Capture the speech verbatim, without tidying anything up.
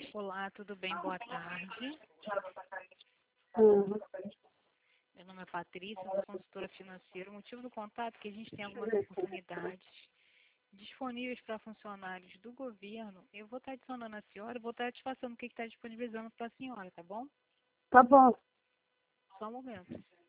Olá, tudo bem? Boa tarde. Uhum. Meu nome é Patrícia, sou consultora financeira. O motivo do contato é que a gente tem algumas oportunidades disponíveis para funcionários do governo. Eu vou estar adicionando a senhora, vou estar te passando o que está disponibilizando para a senhora, tá bom? Tá bom. Só um momento.